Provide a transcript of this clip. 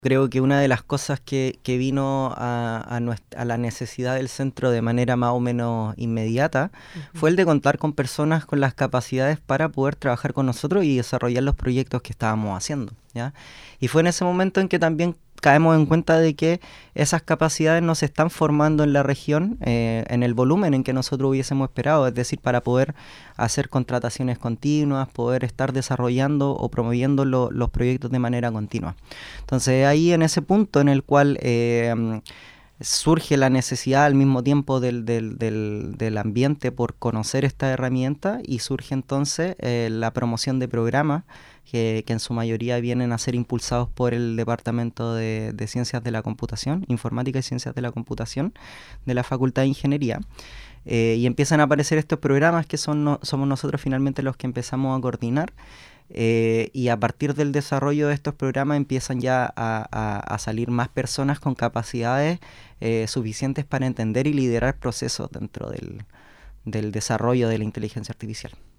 Creo que una de las cosas que vino a la necesidad del centro de manera más o menos inmediata fue el de contar con personas con las capacidades para poder trabajar con nosotros y desarrollar los proyectos que estábamos haciendo, ¿ya? Y fue en ese momento en que también caemos en cuenta de que esas capacidades no se están formando en la región en el volumen en que nosotros hubiésemos esperado, es decir, para poder hacer contrataciones continuas, poder estar desarrollando o promoviendo los proyectos de manera continua. Entonces ahí en ese punto en el cual surge la necesidad al mismo tiempo del ambiente por conocer esta herramienta y surge entonces la promoción de programas que en su mayoría vienen a ser impulsados por el Departamento de Ciencias de la Computación, Informática y Ciencias de la Computación de la Facultad de Ingeniería. Y empiezan a aparecer estos programas que somos nosotros finalmente los que empezamos a coordinar. Y a partir del desarrollo de estos programas empiezan ya a salir más personas con capacidades suficientes para entender y liderar procesos dentro del desarrollo de la inteligencia artificial.